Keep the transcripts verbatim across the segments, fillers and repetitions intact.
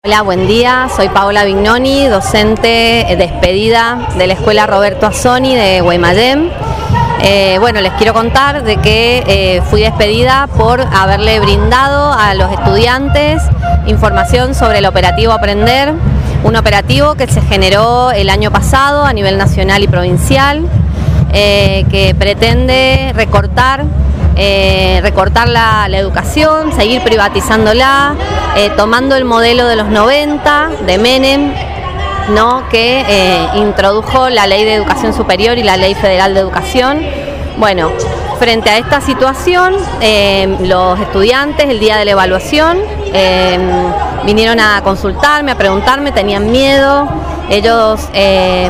Hola, buen día, soy Paola Vignoni, docente despedida de la Escuela Roberto Azzoni de Guaymallén. Eh, bueno, les quiero contar de que eh, fui despedida por haberle brindado a los estudiantes información sobre el operativo Aprender, un operativo que se generó el año pasado a nivel nacional y provincial, eh, que pretende recortar Eh, recortar la, la educación, seguir privatizándola, eh, tomando el modelo de los noventa, de Menem, ¿no? que eh, introdujo la Ley de Educación Superior y la Ley Federal de Educación. Bueno, frente a esta situación, eh, los estudiantes el día de la evaluación eh, vinieron a consultarme, a preguntarme, tenían miedo, ellos eh,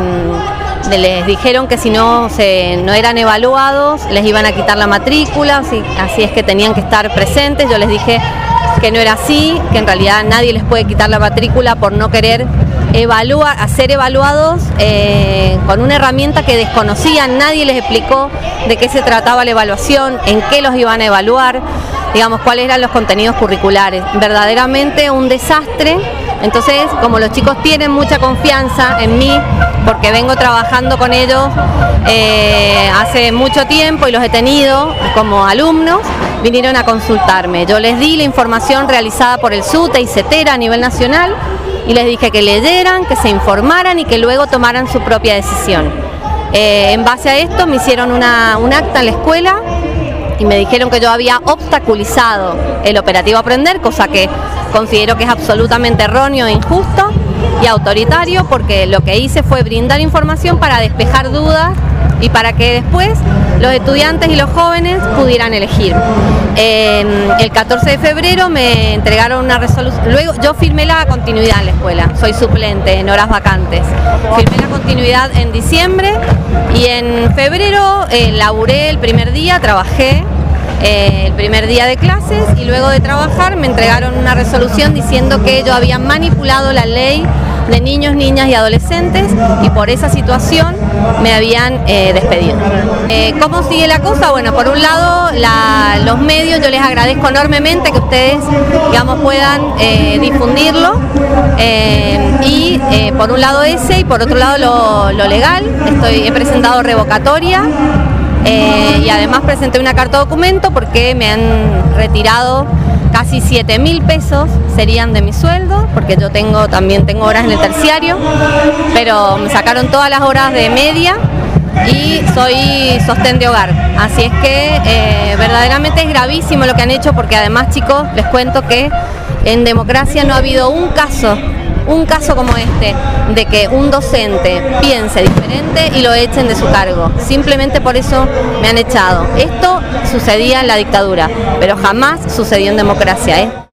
les dijeron que si no, se, no eran evaluados les iban a quitar la matrícula, así, así es que tenían que estar presentes. Yo les dije que no era así, que en realidad nadie les puede quitar la matrícula por no querer evaluar, ser evaluados eh, con una herramienta que desconocían. Nadie les explicó de qué se trataba la evaluación, en qué los iban a evaluar, digamos, cuáles eran los contenidos curriculares. Verdaderamente un desastre. Entonces, como los chicos tienen mucha confianza en mí, porque vengo trabajando con ellos eh, hace mucho tiempo y los he tenido como alumnos, vinieron a consultarme. Yo les di la información realizada por el SUTE y CETERA a nivel nacional y les dije que leyeran, que se informaran y que luego tomaran su propia decisión. Eh, en base a esto me hicieron una, un acta en la escuela y me dijeron que yo había obstaculizado el operativo Aprender, cosa que considero que es absolutamente erróneo e injusto y autoritario, porque lo que hice fue brindar información para despejar dudas y para que después los estudiantes y los jóvenes pudieran elegir. Eh, el catorce de febrero me entregaron una resolución, luego yo firmé la continuidad en la escuela, soy suplente en horas vacantes, firmé la continuidad en diciembre y en febrero eh, laburé el primer día, trabajé Eh, el primer día de clases y luego de trabajar me entregaron una resolución diciendo que ellos habían manipulado la ley de niños, niñas y adolescentes y por esa situación me habían eh, despedido. Eh, ¿Cómo sigue la cosa? Bueno, por un lado la, los medios, yo les agradezco enormemente que ustedes, digamos, puedan eh, difundirlo eh, y eh, por un lado ese y por otro lado lo, lo legal. Estoy, he presentado revocatoria. Eh, y además presenté una carta documento porque me han retirado casi siete mil pesos, serían de mi sueldo, porque yo tengo también tengo horas en el terciario, pero me sacaron todas las horas de media y soy sostén de hogar. Así es que eh, verdaderamente es gravísimo lo que han hecho, porque además, chicos, les cuento que en democracia no ha habido un caso un caso como este, de que un docente piense diferente y lo echen de su cargo. Simplemente por eso me han echado. Esto sucedía en la dictadura, pero jamás sucedió en democracia, ¿eh?